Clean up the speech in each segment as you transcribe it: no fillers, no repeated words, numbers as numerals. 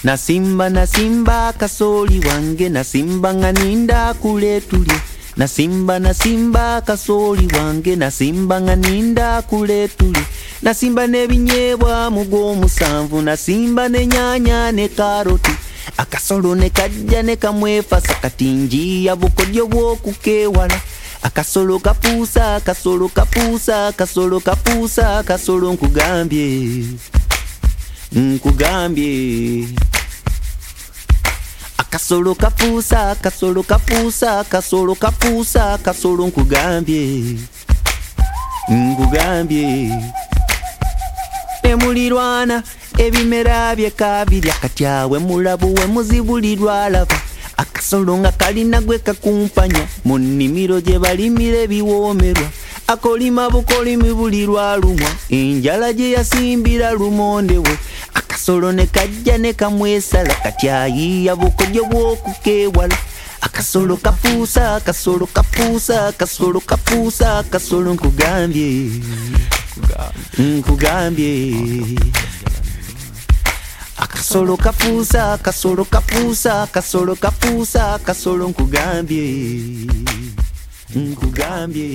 nasimba kasoli wange nasimba nga ninda kule tulye nasimba kasoli wange nasimba nga ninda kule tulye nasimba n'ebinyebwa mugo musanvu nasimba n'ennyanya ne karoti akasolo ne kajja ne kamwefasa kati njiya bukodyo bw'okukewala akasolo kapuusa kasolo kapuusa kasolo kapuusa kasolo nkugambye akasolo kapuusa kasolo kapuusa kasolo kapuusa kasolo nkugambye emulirwana ebimera byekabirya katyawe mulabu we muzibulirwa lava akasolo nga kalina gwe kakumpanya mu nnimiro gye balimira ebiwoomerwa akolima bukolimi bulirwa lumwa enjala gye yasimbira lumonde we akasolo ne kajja ne kamwesala katyayiya bukodyo bw'okukewala akasolo kapuusa kasolo kapuusa kasolo kapuusa kasolo nkugambye akasolo kapuusa kasolo kapuusa kasolo kapuusa kasolo nkugambye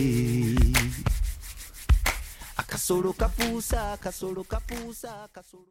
akasolo kapuusa kasolo kapuusa kasolo